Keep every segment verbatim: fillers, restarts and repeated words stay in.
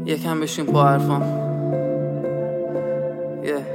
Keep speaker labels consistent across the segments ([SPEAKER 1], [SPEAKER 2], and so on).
[SPEAKER 1] یکم بشین پا حرفام. yeah.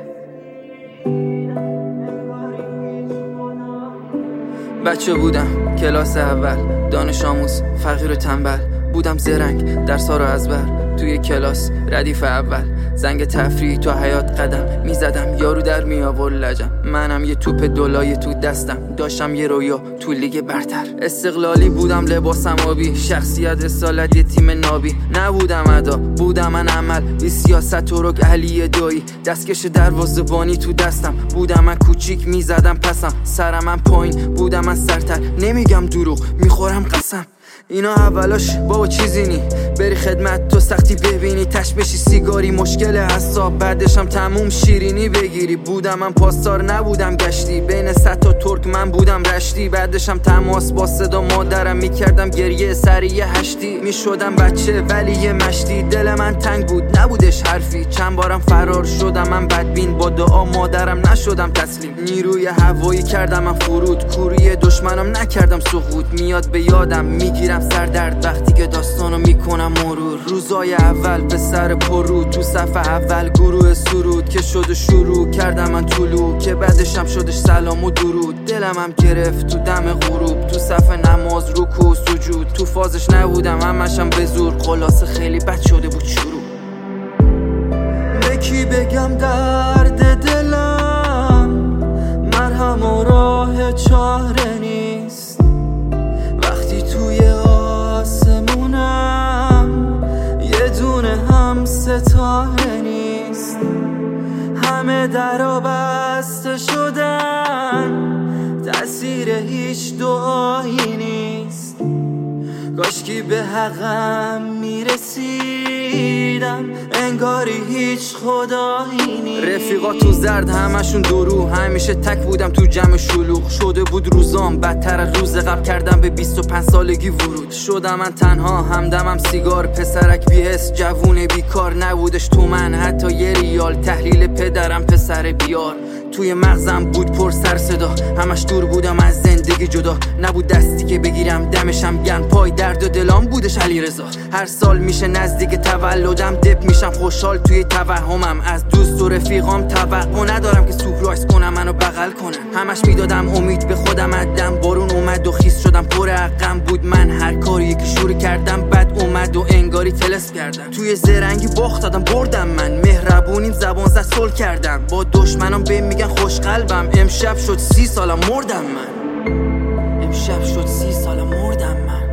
[SPEAKER 1] بچه بودم کلاس اول، دانش آموز فقیر و تنبل، بودم زرنگ درسا رو از بر، توی کلاس ردیف اول، زنگ تفریح تو حیات قدم میزدم، یارو در می آورد لجم، منم یه توپ دولای تو دستم، داشتم یه رویا تو لیگ برتر، استقلالی بودم لباسم آبی، شخصیت اصالت یه تیم نابی، نبودم ادا بودم من عمل، بی سیاست و رک علی دایی، دستکش دروازه‌بانی تو دستم، بودم من کوچیک میزدم پسم، سرم من پایین بودم من سرتر، نمیگم دروغ میخورم قسم، اینا اولاش بابا چیزی نی، بری خدمت تو سختی ببینی، تش بشی سیگاری مشکل حساب، بعدشم تموم شیرینی بگیری، بودم من پاسدار نبودم گشتی، بین صد تا ترک من بودم رشتی، بعدشم تماس با صدا مادرم میکردم گریه سریع هشتی، میشدم بچه ولی یه مشتی، دل من تنگ بود نبودش حرفی، چند بارم فرار شدم من بدبین، با دعا مادرم نشدم تسلیم، نیروی هوایی کردم من فرود، کوری دشمنم نکردم سقوط، میاد به یادم میگیرم سردرد وقتی که داستانو میکنم مرور، روزای اول به سر پرو، تو صف اول گروه سرود که شد شروع کردم من طلوع، که بعدشم شدش سلام و درود، دلم هم گرفت تو دم غروب، تو صف نماز رکوع سجود، تو فازش نبودم همشم به زور، خلاصه خیلی بد شده بود شروع.
[SPEAKER 2] بکی بگم درد دلم مرهم و راه چاره نیست، وقتی توی آسمونم یه دونه هم ستاره نیست، همه درا بسته شدن تأثیر هیچ دعایی نیست، کاشکی به حقم میرسیدم انگاری هیچ خدایی نیست،
[SPEAKER 1] رفیقا تو زرد همشون درو، همیشه تک بودم تو جمع شلوغ، شده بود روزام بدتر از روز قبل، کردم به بیست و پنج سالگی ورود، شدم من تنها همدمم سیگار، پسرک بی‌حس جوون بیکار، نبودش تو من حتی یه ریال، تحلیل پدرم پسر بیار، توی مغزم بود پر سر صدا، همش دور بودم از زندگی جدا، نبود دستی که بگیرم دمشم گرم، پای درد و دلام بودش علی رضا، هر سال میشه نزدیک تولدم دپ میشم خوشحال توی توهمم، از دوست و رفیقام توقع ندارم که سورپرایز کنم منو بغل کنم، همش میدادم امید به خودم عدم، بارون اومد و خیس شدم پر عقم بود من، هر کاری که شروع کردم بد اومد و انگاری تلس کردم، توی زرنگی باخت دادم بردم من، مهربونیم زبان زد صلح کردم، با دشمنام بهم میگن خوش قلبم، امشب شد سی سالم مردم من، امشب شد سی سالم مردم من.